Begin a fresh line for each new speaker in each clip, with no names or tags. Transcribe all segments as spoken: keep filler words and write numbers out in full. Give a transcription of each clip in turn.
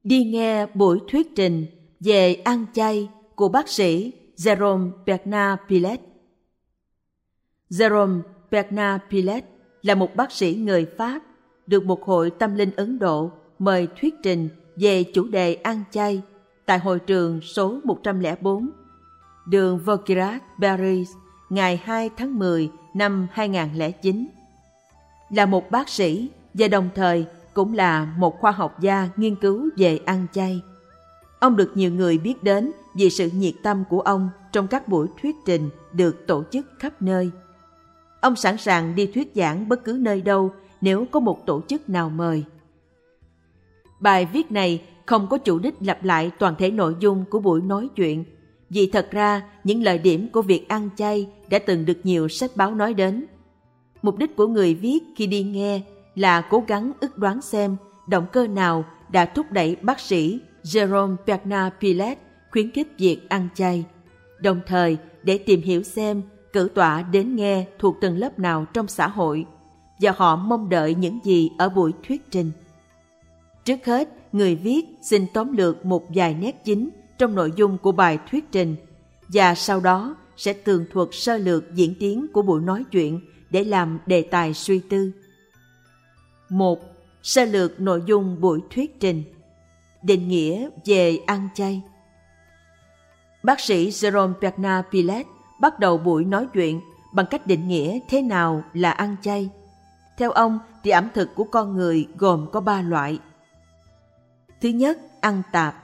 Đi nghe buổi thuyết trình về ăn chay của bác sĩ Jérôme Bernard Pillet. Jérôme Bernard Pillet là một bác sĩ người Pháp được một hội tâm linh Ấn Độ mời thuyết trình về chủ đề ăn chay tại hội trường số một trăm lẻ bốn, đường Vaugirard, Paris, ngày hai tháng mười năm hai nghìn không trăm lẻ chín. Là một bác sĩ và đồng thời cũng là một khoa học gia nghiên cứu về ăn chay. Ông được nhiều người biết đến vì sự nhiệt tâm của ông trong các buổi thuyết trình được tổ chức khắp nơi. Ông sẵn sàng đi thuyết giảng bất cứ nơi đâu nếu có một tổ chức nào mời. Bài viết này không có chủ đích lặp lại toàn thể nội dung của buổi nói chuyện, vì thật ra những lợi điểm của việc ăn chay đã từng được nhiều sách báo nói đến. Mục đích của người viết khi đi nghe là cố gắng ước đoán xem động cơ nào đã thúc đẩy bác sĩ Jérôme Bernard Pillet khuyến khích việc ăn chay, đồng thời để tìm hiểu xem cử tọa đến nghe thuộc tầng lớp nào trong xã hội và họ mong đợi những gì ở buổi thuyết trình. Trước hết, người viết xin tóm lược một vài nét chính trong nội dung của bài thuyết trình và sau đó sẽ tường thuật sơ lược diễn tiến của buổi nói chuyện để làm đề tài suy tư. một. Sơ lược nội dung buổi thuyết trình. Định nghĩa về ăn chay. Bác sĩ Jérôme Bernard Pillet bắt đầu buổi nói chuyện bằng cách định nghĩa thế nào là ăn chay. Theo ông thì ẩm thực của con người gồm có ba loại. Thứ nhất, ăn tạp,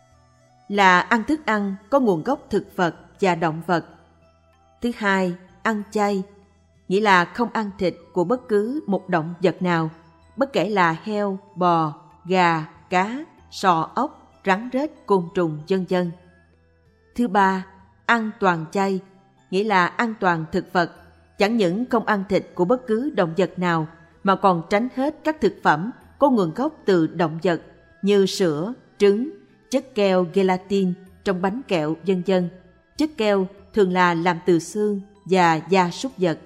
là ăn thức ăn có nguồn gốc thực vật và động vật. Thứ hai, ăn chay, nghĩa là không ăn thịt của bất cứ một động vật nào, bất kể là heo, bò, gà, cá, sò, ốc, rắn rết, côn trùng, vân vân. Thứ ba, ăn toàn chay, nghĩa là ăn toàn thực vật, chẳng những không ăn thịt của bất cứ động vật nào mà còn tránh hết các thực phẩm có nguồn gốc từ động vật như sữa, trứng, chất keo gelatin trong bánh kẹo, vân vân. Chất keo thường là làm từ xương và da súc vật.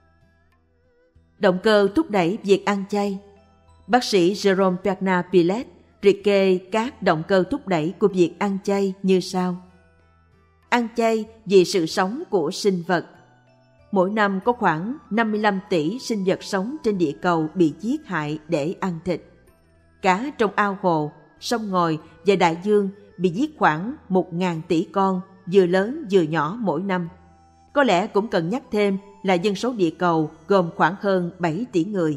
Động cơ thúc đẩy việc ăn chay. Bác sĩ Jérôme Bernard Pillet liệt kê các động cơ thúc đẩy của việc ăn chay như sau. Ăn chay vì sự sống của sinh vật. Mỗi năm có khoảng năm mươi lăm tỷ sinh vật sống trên địa cầu bị giết hại để ăn thịt. Cá trong ao hồ, sông ngòi và đại dương bị giết khoảng một nghìn tỷ con, vừa lớn vừa nhỏ mỗi năm. Có lẽ cũng cần nhắc thêm là dân số địa cầu gồm khoảng hơn bảy tỷ người.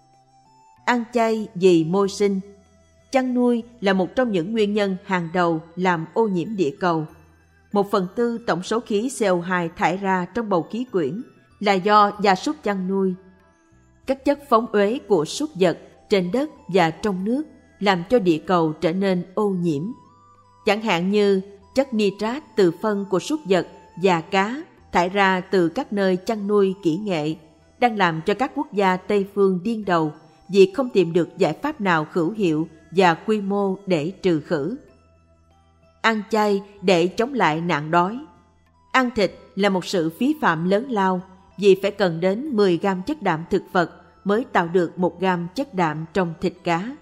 Ăn chay vì môi sinh. Chăn nuôi là một trong những nguyên nhân hàng đầu làm ô nhiễm địa cầu. Một phần tư tổng số khí xê o hai thải ra trong bầu khí quyển là do gia súc chăn nuôi. Các chất phóng uế của súc vật trên đất và trong nước làm cho địa cầu trở nên ô nhiễm. Chẳng hạn như chất nitrat từ phân của súc vật và cá thải ra từ các nơi chăn nuôi kỹ nghệ đang làm cho các quốc gia Tây phương điên đầu vì không tìm được giải pháp nào hữu hiệu và quy mô để trừ khử. Ăn chay để chống lại nạn đói. Ăn thịt là một sự phí phạm lớn lao vì phải cần đến mười gam chất đạm thực vật mới tạo được một gam chất đạm trong thịt cá.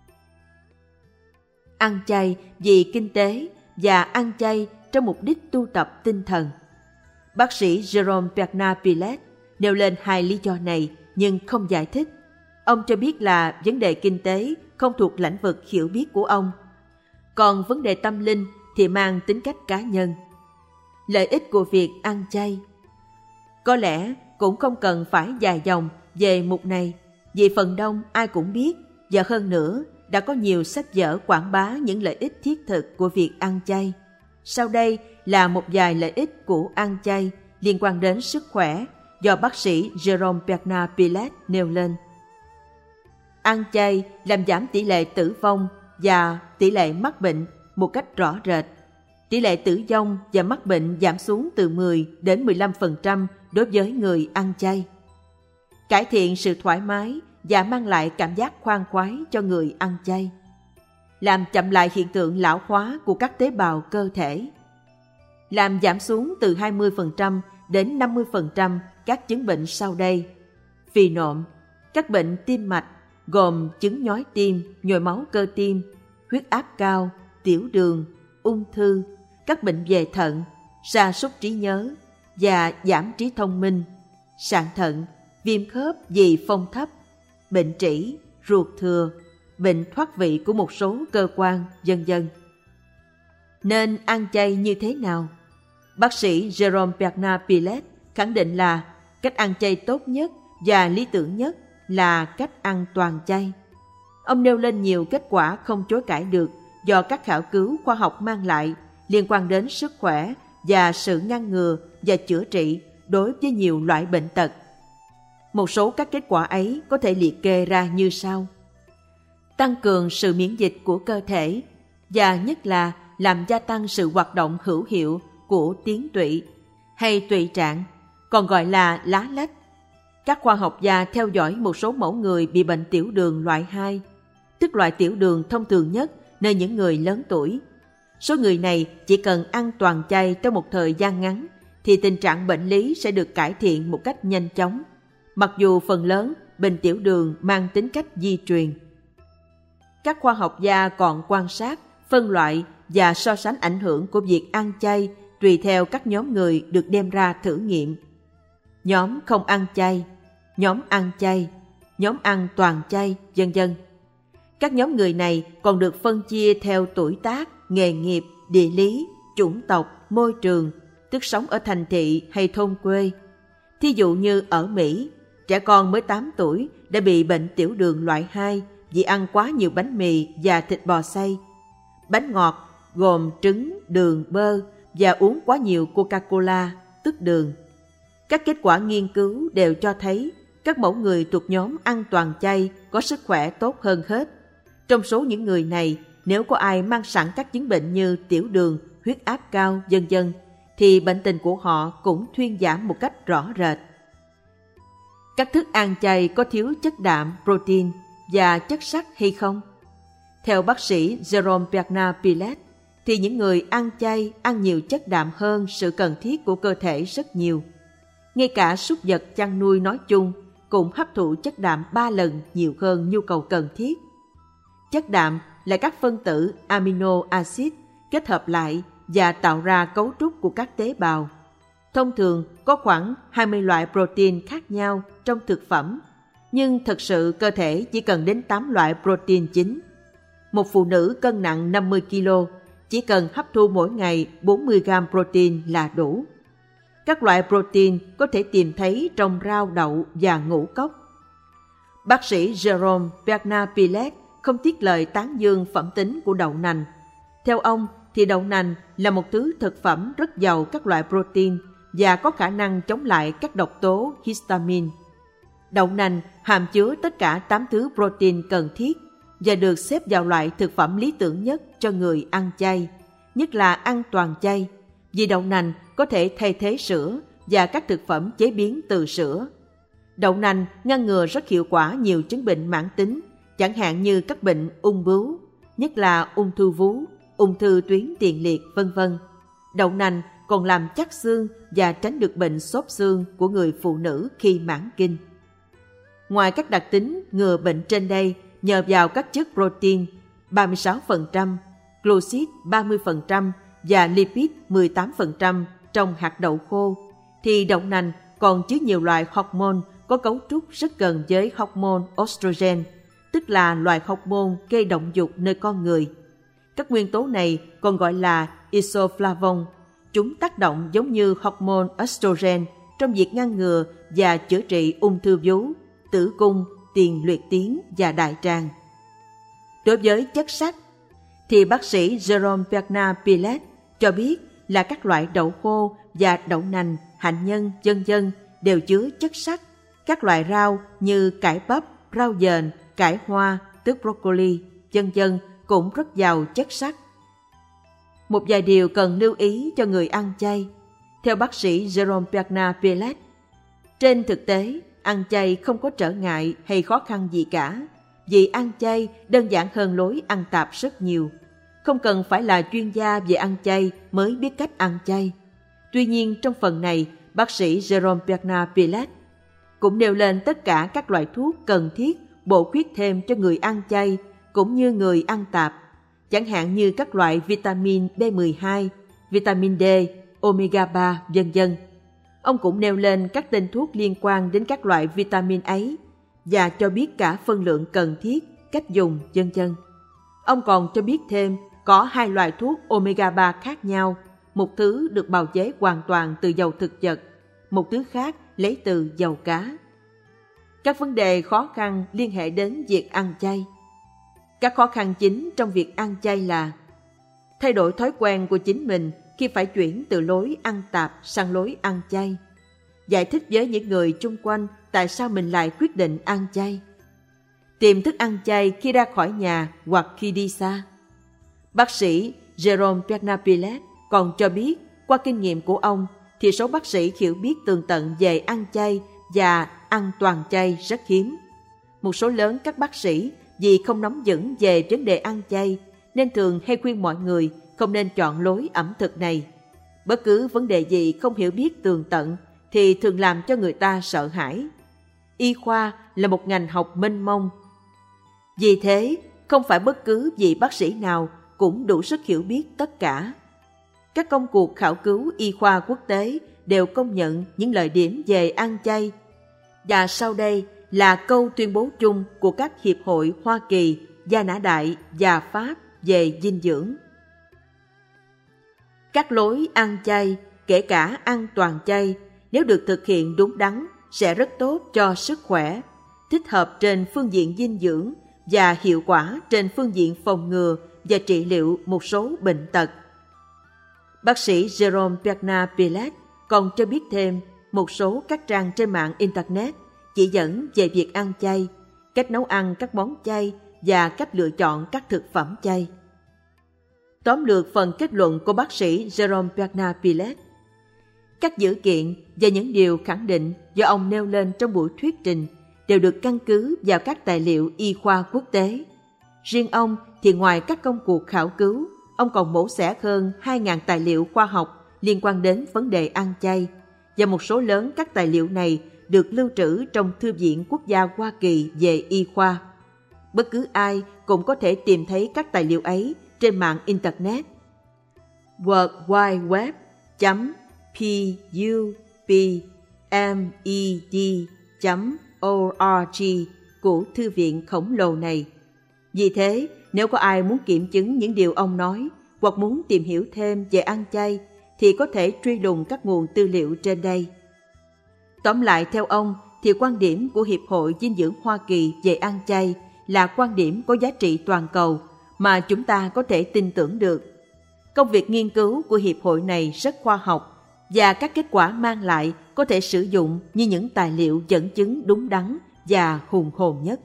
Ăn chay vì kinh tế và ăn chay trong mục đích tu tập tinh thần. Bác sĩ Jérôme Bernard Pillet nêu lên hai lý do này nhưng không giải thích. Ông cho biết là vấn đề kinh tế không thuộc lĩnh vực hiểu biết của ông, còn vấn đề tâm linh thì mang tính cách cá nhân. Lợi ích của việc ăn chay. Có lẽ cũng không cần phải dài dòng về mục này, vì phần đông ai cũng biết, và hơn nữa đã có nhiều sách vở quảng bá những lợi ích thiết thực của việc ăn chay. Sau đây là một vài lợi ích của ăn chay liên quan đến sức khỏe do bác sĩ Jérôme Bernard Pillet nêu lên. Ăn chay làm giảm tỷ lệ tử vong và tỷ lệ mắc bệnh một cách rõ rệt. Tỷ lệ tử vong và mắc bệnh giảm xuống từ mười đến mười lăm phần trăm đối với người ăn chay. Cải thiện sự thoải mái và mang lại cảm giác khoan khoái cho người ăn chay. Làm chậm lại hiện tượng lão hóa của các tế bào cơ thể. Làm giảm xuống từ hai mươi phần trăm đến năm mươi phần trăm các chứng bệnh sau đây: phì nộm, các bệnh tim mạch gồm chứng nhói tim, nhồi máu cơ tim, huyết áp cao, tiểu đường, ung thư, các bệnh về thận, sa sút trí nhớ và giảm trí thông minh, sạn thận, viêm khớp vì phong thấp, bệnh trĩ, ruột thừa, bệnh thoát vị của một số cơ quan, vân vân. Nên ăn chay như thế nào? Bác sĩ Jerome Bernard Pillet khẳng định là cách ăn chay tốt nhất và lý tưởng nhất là cách ăn toàn chay. Ông nêu lên nhiều kết quả không chối cãi được do các khảo cứu khoa học mang lại liên quan đến sức khỏe và sự ngăn ngừa và chữa trị đối với nhiều loại bệnh tật. Một số các kết quả ấy có thể liệt kê ra như sau. Tăng cường sự miễn dịch của cơ thể và nhất là làm gia tăng sự hoạt động hữu hiệu của tuyến tụy hay tụy trạng, còn gọi là lá lách. Các khoa học gia theo dõi một số mẫu người bị bệnh tiểu đường loại hai, tức loại tiểu đường thông thường nhất nơi những người lớn tuổi. Số người này chỉ cần ăn toàn chay trong một thời gian ngắn thì tình trạng bệnh lý sẽ được cải thiện một cách nhanh chóng, mặc dù phần lớn bệnh tiểu đường mang tính cách di truyền. Các khoa học gia còn quan sát, phân loại và so sánh ảnh hưởng của việc ăn chay tùy theo các nhóm người được đem ra thử nghiệm. Nhóm không ăn chay, nhóm ăn chay, nhóm ăn toàn chay, vân vân. Các nhóm người này còn được phân chia theo tuổi tác, nghề nghiệp, địa lý, chủng tộc, môi trường, tức sống ở thành thị hay thôn quê. Thí dụ như ở Mỹ, trẻ con mới tám tuổi đã bị bệnh tiểu đường loại hai vì ăn quá nhiều bánh mì và thịt bò xay, bánh ngọt gồm trứng, đường, bơ và uống quá nhiều Coca-Cola, tức đường. Các kết quả nghiên cứu đều cho thấy các mẫu người thuộc nhóm ăn toàn chay có sức khỏe tốt hơn hết. Trong số những người này, nếu có ai mang sẵn các chứng bệnh như tiểu đường, huyết áp cao, vân vân, thì bệnh tình của họ cũng thuyên giảm một cách rõ rệt. Các thức ăn chay có thiếu chất đạm, protein và chất sắt hay không? Theo bác sĩ Jerome Bernard Pillet, thì những người ăn chay ăn nhiều chất đạm hơn sự cần thiết của cơ thể rất nhiều. Ngay cả súc vật chăn nuôi nói chung cũng hấp thụ chất đạm ba lần nhiều hơn nhu cầu cần thiết. Chất đạm là các phân tử amino acid kết hợp lại và tạo ra cấu trúc của các tế bào. Thông thường có khoảng hai mươi loại protein khác nhau trong thực phẩm, nhưng thực sự cơ thể chỉ cần đến tám loại protein chính. Một phụ nữ cân nặng năm mươi ki lô chỉ cần hấp thu mỗi ngày bốn mươi gam protein là đủ. Các loại protein có thể tìm thấy trong rau đậu và ngũ cốc. Bác sĩ Jerome Bernard Pillet không tiếc lời tán dương phẩm tính của đậu nành. Theo ông thì đậu nành là một thứ thực phẩm rất giàu các loại protein và có khả năng chống lại các độc tố histamine. Đậu nành hàm chứa tất cả tám thứ protein cần thiết và được xếp vào loại thực phẩm lý tưởng nhất cho người ăn chay, nhất là ăn toàn chay, vì đậu nành có thể thay thế sữa và các thực phẩm chế biến từ sữa. Đậu nành ngăn ngừa rất hiệu quả nhiều chứng bệnh mãn tính, chẳng hạn như các bệnh ung bướu, nhất là ung thư vú, ung thư tuyến tiền liệt, vân vân. Đậu nành còn làm chắc xương và tránh được bệnh xốp xương của người phụ nữ khi mãn kinh. Ngoài các đặc tính ngừa bệnh trên đây, nhờ vào các chất protein ba mươi sáu phần trăm, glucid ba mươi phần trăm và lipid mười tám phần trăm trong hạt đậu khô, thì đậu nành còn chứa nhiều loại hormone có cấu trúc rất gần với hormone estrogen, tức là loại hormone gây động dục nơi con người. Các nguyên tố này còn gọi là isoflavone. Chúng tác động giống như hormone estrogen trong việc ngăn ngừa và chữa trị ung thư vú, tử cung, tiền liệt tuyến và đại tràng. Đối với chất sắt, thì bác sĩ Jerome Bernard Pillet cho biết là các loại đậu khô và đậu nành, hạnh nhân, vân vân đều chứa chất sắt. Các loại rau như cải bắp, rau dền, cải hoa, tức broccoli, vân vân cũng rất giàu chất sắt. Một vài điều cần lưu ý cho người ăn chay. Theo bác sĩ Jerome Bernard Pillet, trên thực tế, ăn chay không có trở ngại hay khó khăn gì cả, vì ăn chay đơn giản hơn lối ăn tạp rất nhiều. Không cần phải là chuyên gia về ăn chay mới biết cách ăn chay. Tuy nhiên, trong phần này, bác sĩ Jerome Bernard Pillet cũng nêu lên tất cả các loại thuốc cần thiết bổ khuyết thêm cho người ăn chay cũng như người ăn tạp. chẳng hạn như các loại vitamin B mười hai, vitamin D, omega ba, vân vân. Ông cũng nêu lên các tên thuốc liên quan đến các loại vitamin ấy và cho biết cả phân lượng cần thiết, cách dùng, vân vân. Ông còn cho biết thêm có hai loại thuốc omega ba khác nhau, một thứ được bào chế hoàn toàn từ dầu thực vật, một thứ khác lấy từ dầu cá. Các vấn đề khó khăn liên hệ đến việc ăn chay. Các khó khăn chính trong việc ăn chay là thay đổi thói quen của chính mình khi phải chuyển từ lối ăn tạp sang lối ăn chay, giải thích với những người chung quanh tại sao mình lại quyết định ăn chay, tìm thức ăn chay khi ra khỏi nhà hoặc khi đi xa. Bác sĩ Jerome Bernard-Pilet còn cho biết, qua kinh nghiệm của ông, thì số bác sĩ hiểu biết tường tận về ăn chay và ăn toàn chay rất hiếm. Một số lớn các bác sĩ vì không nắm vững về vấn đề ăn chay nên thường hay khuyên mọi người không nên chọn lối ẩm thực này. Bất cứ vấn đề gì không hiểu biết tường tận thì thường làm cho người ta sợ hãi. Y khoa là một ngành học mênh mông. Vì thế, không phải bất cứ vị bác sĩ nào cũng đủ sức hiểu biết tất cả. Các công cuộc khảo cứu y khoa quốc tế đều công nhận những lợi điểm về ăn chay. Và sau đây là câu tuyên bố chung của các hiệp hội Hoa Kỳ, Gia Nã Đại và Pháp về dinh dưỡng. Các lối ăn chay, kể cả ăn toàn chay, nếu được thực hiện đúng đắn, sẽ rất tốt cho sức khỏe, thích hợp trên phương diện dinh dưỡng và hiệu quả trên phương diện phòng ngừa và trị liệu một số bệnh tật. Bác sĩ Jerome Bernard-Pilet còn cho biết thêm một số các trang trên mạng Internet chỉ dẫn về việc ăn chay, cách nấu ăn các món chay và cách lựa chọn các thực phẩm chay. Tóm lược phần kết luận của bác sĩ Jerome Bernard-Pilet. Các dữ kiện và những điều khẳng định do ông nêu lên trong buổi thuyết trình đều được căn cứ vào các tài liệu y khoa quốc tế. Riêng ông thì ngoài các công cuộc khảo cứu, ông còn mổ xẻ hơn hai nghìn tài liệu khoa học liên quan đến vấn đề ăn chay, và một số lớn các tài liệu này được lưu trữ trong Thư viện Quốc gia Hoa Kỳ về y khoa. Bất cứ ai cũng có thể tìm thấy các tài liệu ấy trên mạng Internet. world wide web chấm pubmed chấm org của thư viện khổng lồ này. Vì thế, nếu có ai muốn kiểm chứng những điều ông nói hoặc muốn tìm hiểu thêm về ăn chay thì có thể truy lùng các nguồn tư liệu trên đây. Tóm lại, theo ông thì quan điểm của Hiệp hội Dinh dưỡng Hoa Kỳ về ăn chay là quan điểm có giá trị toàn cầu mà chúng ta có thể tin tưởng được. Công việc nghiên cứu của hiệp hội này rất khoa học và các kết quả mang lại có thể sử dụng như những tài liệu dẫn chứng đúng đắn và hùng hồn nhất.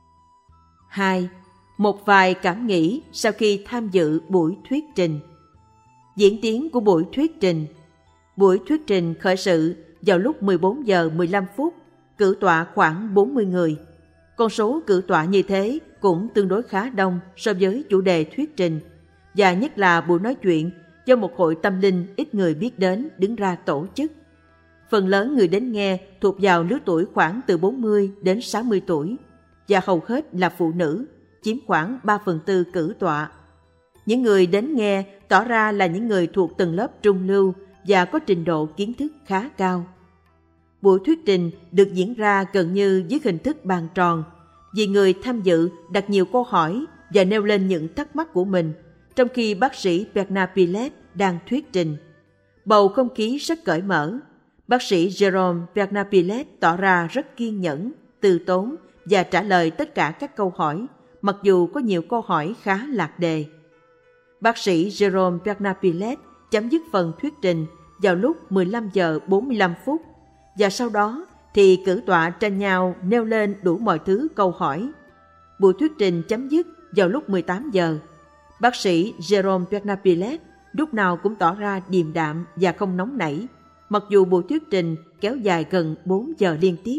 hai. Một vài cảm nghĩ sau khi tham dự buổi thuyết trình. Diễn tiến của buổi thuyết trình. Buổi thuyết trình khởi sự vào lúc mười bốn giờ mười lăm phút, cử tọa khoảng bốn mươi người. Con số cử tọa như thế cũng tương đối khá đông so với chủ đề thuyết trình, và nhất là buổi nói chuyện do một hội tâm linh ít người biết đến đứng ra tổ chức. Phần lớn người đến nghe thuộc vào lứa tuổi khoảng từ bốn mươi đến sáu mươi tuổi, và hầu hết là phụ nữ, chiếm khoảng ba phần tư cử tọa. Những người đến nghe tỏ ra là những người thuộc tầng lớp trung lưu và có trình độ kiến thức khá cao. Buổi thuyết trình được diễn ra gần như dưới hình thức bàn tròn, vì người tham dự đặt nhiều câu hỏi và nêu lên những thắc mắc của mình, trong khi bác sĩ Bernard-Pilet đang thuyết trình. Bầu không khí rất cởi mở. Bác sĩ Jerome Bernard-Pilet tỏ ra rất kiên nhẫn, từ tốn và trả lời tất cả các câu hỏi, mặc dù có nhiều câu hỏi khá lạc đề. Bác sĩ Jerome Bernard-Pilet chấm dứt phần thuyết trình vào lúc mười lăm giờ bốn mươi lăm phút, và sau đó thì cử tọa tranh nhau nêu lên đủ mọi thứ câu hỏi. Buổi thuyết trình chấm dứt vào lúc mười tám giờ. Bác sĩ Jerome Bernard-Pilet lúc nào cũng tỏ ra điềm đạm và không nóng nảy, mặc dù buổi thuyết trình kéo dài gần bốn giờ liên tiếp.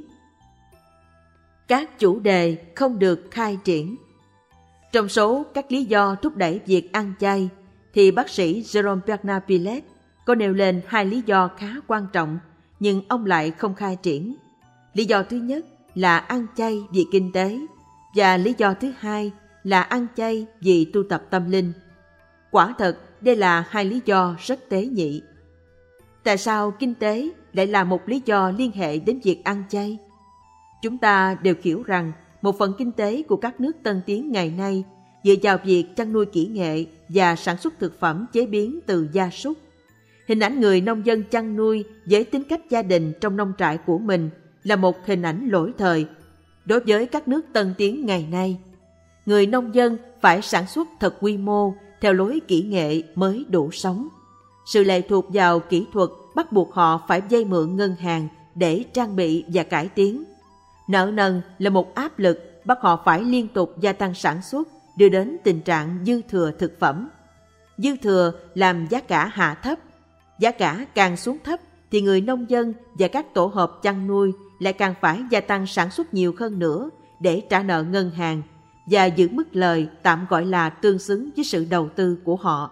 Các chủ đề không được khai triển. Trong số các lý do thúc đẩy việc ăn chay, thì bác sĩ Jerome Bernard-Pilet có nêu lên hai lý do khá quan trọng, nhưng ông lại không khai triển. Lý do thứ nhất là ăn chay vì kinh tế, và lý do thứ hai là ăn chay vì tu tập tâm linh. Quả thật, đây là hai lý do rất tế nhị. Tại sao kinh tế lại là một lý do liên hệ đến việc ăn chay? Chúng ta đều hiểu rằng một phần kinh tế của các nước tân tiến ngày nay dựa vào việc chăn nuôi kỹ nghệ và sản xuất thực phẩm chế biến từ gia súc. Hình ảnh người nông dân chăn nuôi với tính cách gia đình trong nông trại của mình là một hình ảnh lỗi thời. Đối với các nước tân tiến ngày nay, người nông dân phải sản xuất thật quy mô theo lối kỹ nghệ mới đủ sống. Sự lệ thuộc vào kỹ thuật bắt buộc họ phải vay mượn ngân hàng để trang bị và cải tiến. Nợ nần là một áp lực bắt họ phải liên tục gia tăng sản xuất, đưa đến tình trạng dư thừa thực phẩm. Dư thừa làm giá cả hạ thấp. Giá cả càng xuống thấp thì người nông dân và các tổ hợp chăn nuôi lại càng phải gia tăng sản xuất nhiều hơn nữa để trả nợ ngân hàng và giữ mức lời tạm gọi là tương xứng với sự đầu tư của họ.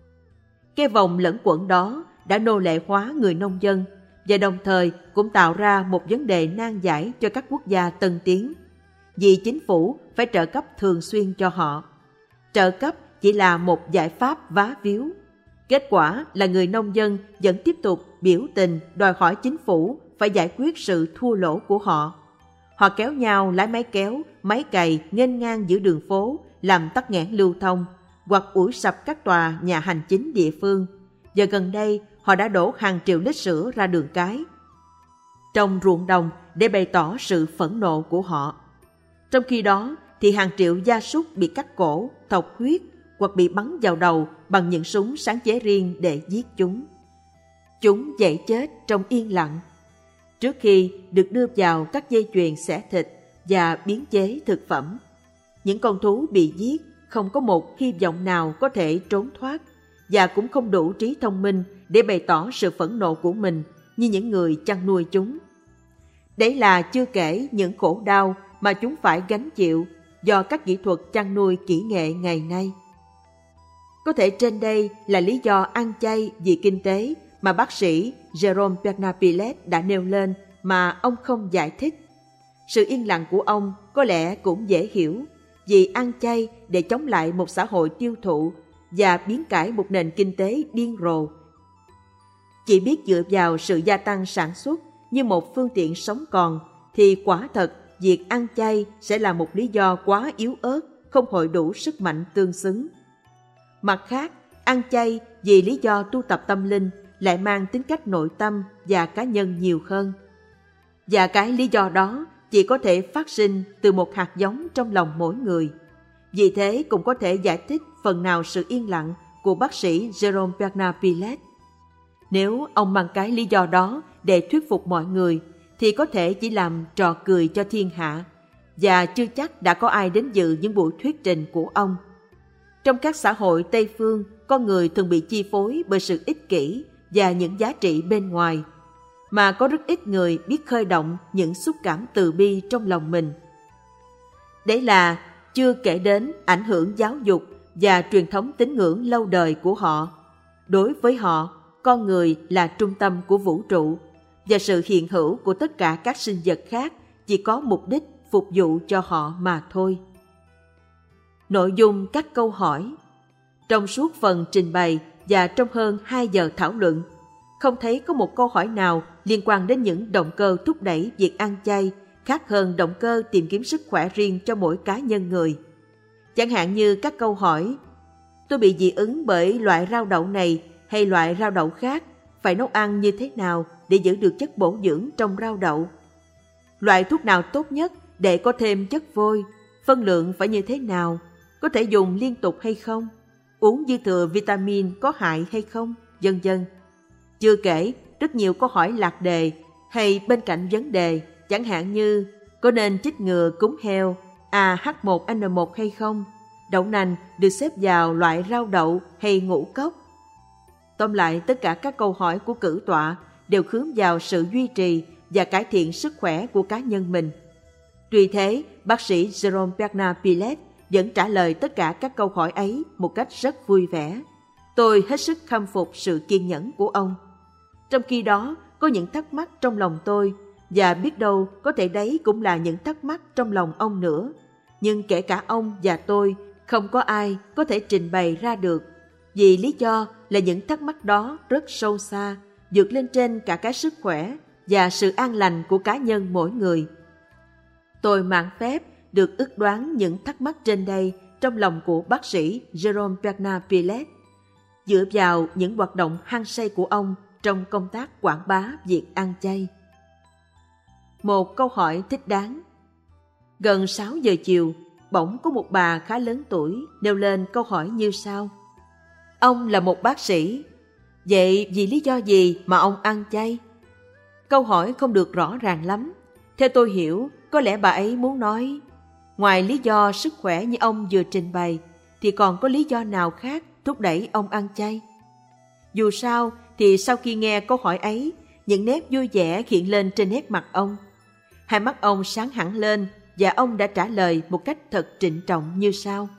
Cái vòng lẫn quẩn đó đã nô lệ hóa người nông dân và đồng thời cũng tạo ra một vấn đề nan giải cho các quốc gia tân tiến, vì chính phủ phải trợ cấp thường xuyên cho họ. Trợ cấp chỉ là một giải pháp vá víu. Kết quả là người nông dân vẫn tiếp tục biểu tình đòi hỏi chính phủ phải giải quyết sự thua lỗ của họ. Họ kéo nhau lái máy kéo, máy cày nghênh ngang giữa đường phố, làm tắc nghẽn lưu thông, hoặc ủi sập các tòa nhà hành chính địa phương. Giờ gần đây, họ đã đổ hàng triệu lít sữa ra đường cái, trong ruộng đồng để bày tỏ sự phẫn nộ của họ. Trong khi đó, thì hàng triệu gia súc bị cắt cổ, thọc huyết hoặc bị bắn vào đầu bằng những súng sáng chế riêng để giết chúng. Chúng dãy chết trong yên lặng trước khi được đưa vào các dây chuyền xẻ thịt và biến chế thực phẩm. Những con thú bị giết không có một hy vọng nào có thể trốn thoát và cũng không đủ trí thông minh để bày tỏ sự phẫn nộ của mình như những người chăn nuôi chúng. Đấy là chưa kể những khổ đau mà chúng phải gánh chịu do các kỹ thuật chăn nuôi kỹ nghệ ngày nay. Có thể trên đây là lý do ăn chay vì kinh tế mà bác sĩ Jerome Bernard-Pilet đã nêu lên mà ông không giải thích. Sự yên lặng của ông có lẽ cũng dễ hiểu, vì ăn chay để chống lại một xã hội tiêu thụ và biến cải một nền kinh tế điên rồ. Chỉ biết dựa vào sự gia tăng sản xuất như một phương tiện sống còn, thì quả thật việc ăn chay sẽ là một lý do quá yếu ớt, không hội đủ sức mạnh tương xứng. Mặt khác, ăn chay vì lý do tu tập tâm linh lại mang tính cách nội tâm và cá nhân nhiều hơn. Và cái lý do đó chỉ có thể phát sinh từ một hạt giống trong lòng mỗi người. Vì thế cũng có thể giải thích phần nào sự yên lặng của bác sĩ Jerome Bernard-Pilet. Nếu ông mang cái lý do đó để thuyết phục mọi người, thì có thể chỉ làm trò cười cho thiên hạ, và chưa chắc đã có ai đến dự những buổi thuyết trình của ông. Trong các xã hội Tây phương, con người thường bị chi phối bởi sự ích kỷ và những giá trị bên ngoài, mà có rất ít người biết khơi động những xúc cảm từ bi trong lòng mình. Đấy là chưa kể đến ảnh hưởng giáo dục và truyền thống tín ngưỡng lâu đời của họ. Đối với họ, con người là trung tâm của vũ trụ, và sự hiện hữu của tất cả các sinh vật khác chỉ có mục đích phục vụ cho họ mà thôi. Nội dung các câu hỏi. Trong suốt phần trình bày và trong hơn hai giờ thảo luận, không thấy có một câu hỏi nào liên quan đến những động cơ thúc đẩy việc ăn chay khác hơn động cơ tìm kiếm sức khỏe riêng cho mỗi cá nhân người. Chẳng hạn như các câu hỏi: tôi bị dị ứng bởi loại rau đậu này hay loại rau đậu khác, phải nấu ăn như thế nào để giữ được chất bổ dưỡng trong rau đậu? Loại thuốc nào tốt nhất để có thêm chất vôi? Phân lượng phải như thế nào? Có thể dùng liên tục hay không? Uống dư thừa vitamin có hại hay không? Vân vân. Chưa kể rất nhiều câu hỏi lạc đề hay bên cạnh vấn đề, chẳng hạn như có nên chích ngừa cúm heo A H một N một hay không? Đậu nành được xếp vào loại rau đậu hay ngũ cốc? Tóm lại, tất cả các câu hỏi của cử tọa đều hướng vào sự duy trì và cải thiện sức khỏe của cá nhân mình. Tuy thế, bác sĩ Jerome Bernard-Pilet vẫn trả lời tất cả các câu hỏi ấy một cách rất vui vẻ. Tôi hết sức khâm phục sự kiên nhẫn của ông. Trong khi đó, có những thắc mắc trong lòng tôi, và biết đâu có thể đấy cũng là những thắc mắc trong lòng ông nữa. Nhưng kể cả ông và tôi, không có ai có thể trình bày ra được, vì lý do là những thắc mắc đó rất sâu xa, vượt lên trên cả cái sức khỏe và sự an lành của cá nhân mỗi người. Tôi mạn phép được ước đoán những thắc mắc trên đây trong lòng của bác sĩ Jerome Bernard Pillet, dựa vào những hoạt động hăng say của ông trong công tác quảng bá việc ăn chay. Một câu hỏi thích đáng. Gần sáu giờ chiều, bỗng có một bà khá lớn tuổi nêu lên câu hỏi như sau. Ông là một bác sĩ, vậy vì lý do gì mà ông ăn chay? Câu hỏi không được rõ ràng lắm. Theo tôi hiểu, có lẽ bà ấy muốn nói, ngoài lý do sức khỏe như ông vừa trình bày, thì còn có lý do nào khác thúc đẩy ông ăn chay? Dù sao, thì sau khi nghe câu hỏi ấy, những nét vui vẻ hiện lên trên nét mặt ông. Hai mắt ông sáng hẳn lên và ông đã trả lời một cách thật trịnh trọng như sau.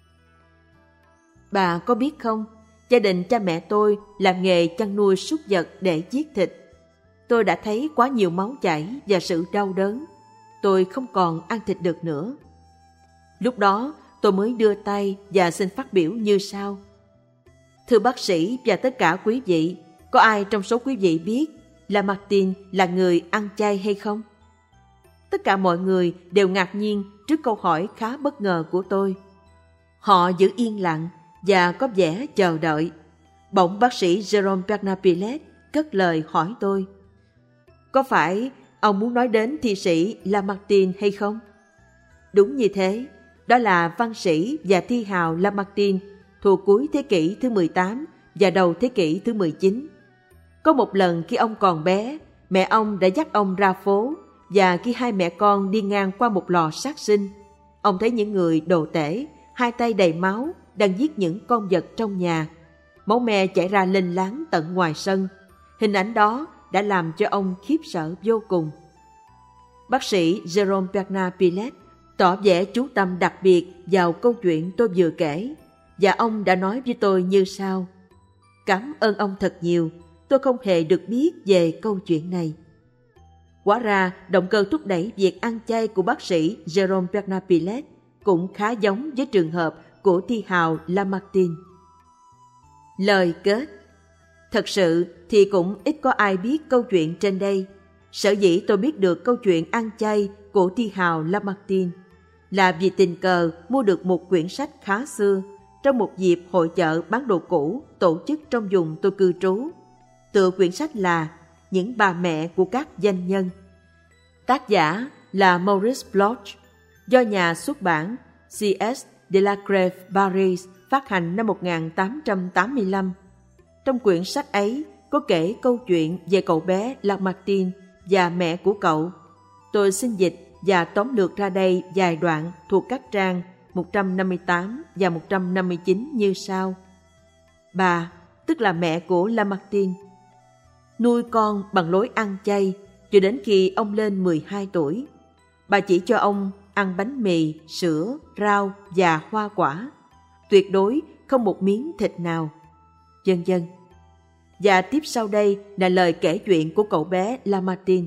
Bà có biết không, gia đình cha mẹ tôi làm nghề chăn nuôi súc vật để giết thịt. Tôi đã thấy quá nhiều máu chảy và sự đau đớn. Tôi không còn ăn thịt được nữa. Lúc đó tôi mới đưa tay và xin phát biểu như sau. Thưa bác sĩ và tất cả quý vị, có ai trong số quý vị biết Lamartine là người ăn chay hay không? Tất cả mọi người đều ngạc nhiên trước câu hỏi khá bất ngờ của tôi. Họ giữ yên lặng và có vẻ chờ đợi. Bỗng bác sĩ Jerome Bernard Pillet cất lời hỏi tôi. Có phải ông muốn nói đến thi sĩ Lamartine hay không? Đúng như thế, đó là văn sĩ và thi hào Lamartine thuộc cuối thế kỷ thứ mười tám và đầu thế kỷ thứ mười chín. Có một lần khi ông còn bé, mẹ ông đã dắt ông ra phố, và khi hai mẹ con đi ngang qua một lò sát sinh, ông thấy những người đồ tể, hai tay đầy máu, đang giết những con vật trong nhà. Máu me chảy ra lênh láng tận ngoài sân. Hình ảnh đó đã làm cho ông khiếp sợ vô cùng. Bác sĩ Jerome Bernard Pillet tỏ vẻ chú tâm đặc biệt vào câu chuyện tôi vừa kể, và ông đã nói với tôi như sau. Cảm ơn ông thật nhiều, tôi không hề được biết về câu chuyện này. Quả ra, động cơ thúc đẩy việc ăn chay của bác sĩ Jerome Bernard Pillet cũng khá giống với trường hợp của thi hào Lamartine. Lời kết. Thật sự thì cũng ít có ai biết câu chuyện trên đây. Sở dĩ tôi biết được câu chuyện ăn chay của thi hào Lamartine là vì tình cờ mua được một quyển sách khá xưa trong một dịp hội chợ bán đồ cũ tổ chức trong vùng tôi cư trú. Tựa quyển sách là Những bà mẹ của các doanh nhân. Tác giả là Maurice Bloch, do nhà xuất bản C S Delacreve Paris phát hành năm một nghìn tám trăm tám mươi lăm. Trong quyển sách ấy có kể câu chuyện về cậu bé Lamartine và mẹ của cậu. Tôi xin dịch và tóm lược ra đây vài đoạn thuộc các trang một trăm năm mươi tám và một trăm năm mươi chín như sau. Bà, tức là mẹ của Lamartine, nuôi con bằng lối ăn chay cho đến khi ông lên mười hai tuổi. Bà chỉ cho ông ăn bánh mì, sữa, rau và hoa quả. Tuyệt đối không một miếng thịt nào. Vân vân. Và tiếp sau đây là lời kể chuyện của cậu bé Lamartine.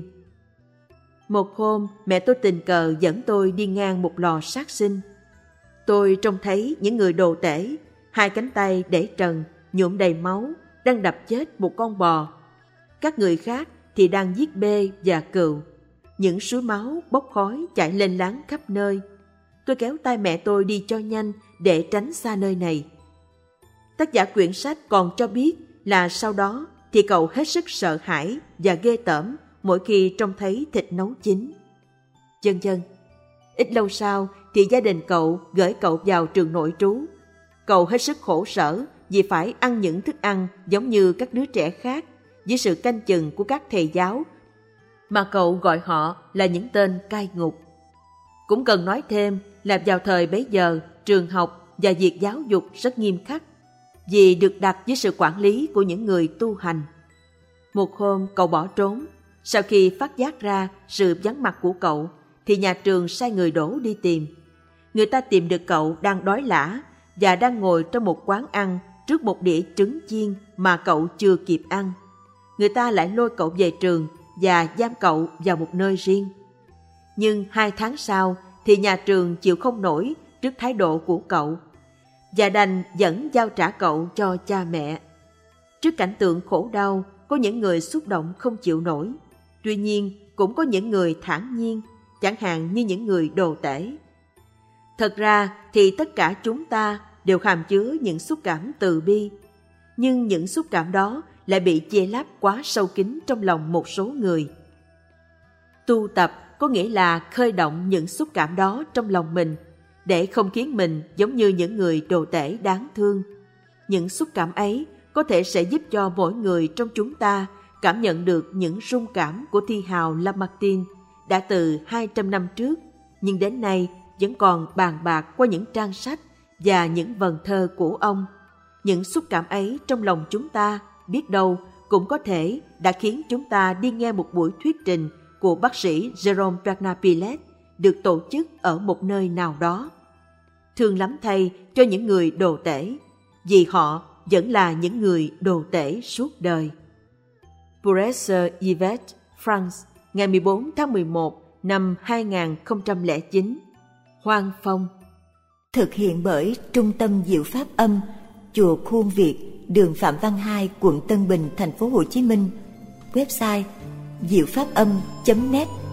Một hôm, mẹ tôi tình cờ dẫn tôi đi ngang một lò sát sinh. Tôi trông thấy những người đồ tể, hai cánh tay để trần, nhuộm đầy máu, đang đập chết một con bò. Các người khác thì đang giết bê và cừu. Những suối máu bốc khói chảy lên láng khắp nơi. Tôi kéo tay mẹ tôi đi cho nhanh để tránh xa nơi này. Tác giả quyển sách còn cho biết là sau đó thì cậu hết sức sợ hãi và ghê tởm mỗi khi trông thấy thịt nấu chín. Vân vân. Ít lâu sau thì gia đình cậu gửi cậu vào trường nội trú. Cậu hết sức khổ sở vì phải ăn những thức ăn giống như các đứa trẻ khác dưới sự canh chừng của các thầy giáo, mà cậu gọi họ là những tên cai ngục. Cũng cần nói thêm là vào thời bấy giờ, trường học và việc giáo dục rất nghiêm khắc, vì được đặt dưới sự quản lý của những người tu hành. Một hôm cậu bỏ trốn. Sau khi phát giác ra sự vắng mặt của cậu, thì nhà trường sai người đổ đi tìm. Người ta tìm được cậu đang đói lả và đang ngồi trong một quán ăn trước một đĩa trứng chiên mà cậu chưa kịp ăn. Người ta lại lôi cậu về trường và giam cậu vào một nơi riêng. Nhưng hai tháng sau thì nhà trường chịu không nổi trước thái độ của cậu và đành dẫn giao trả cậu cho cha mẹ. Trước cảnh tượng khổ đau, có những người xúc động không chịu nổi. Tuy nhiên, cũng có những người thản nhiên, chẳng hạn như những người đồ tể. Thật ra thì tất cả chúng ta đều hàm chứa những xúc cảm từ bi, nhưng những xúc cảm đó lại bị che lấp quá sâu kín trong lòng một số người. Tu tập có nghĩa là khơi động những xúc cảm đó trong lòng mình, để không khiến mình giống như những người đồ tể đáng thương. Những xúc cảm ấy có thể sẽ giúp cho mỗi người trong chúng ta cảm nhận được những rung cảm của thi hào Lamartine đã từ hai trăm năm trước, nhưng đến nay vẫn còn bàn bạc qua những trang sách và những vần thơ của ông. Những xúc cảm ấy trong lòng chúng ta, biết đâu cũng có thể đã khiến chúng ta đi nghe một buổi thuyết trình của bác sĩ Jérôme Bernard Pillet được tổ chức ở một nơi nào đó. Thương lắm thay cho những người đồ tể, vì họ vẫn là những người đồ tể suốt đời. Bourges-Yvette, France, ngày mười bốn tháng mười một năm hai nghìn không trăm lẻ chín. Hoang Phong.
Thực hiện bởi Trung tâm Diệu Pháp Âm, Chùa Khuôn Việt, đường Phạm Văn Hai, quận Tân Bình, thành phố Hồ Chí Minh. Website diệu pháp âm chấm net.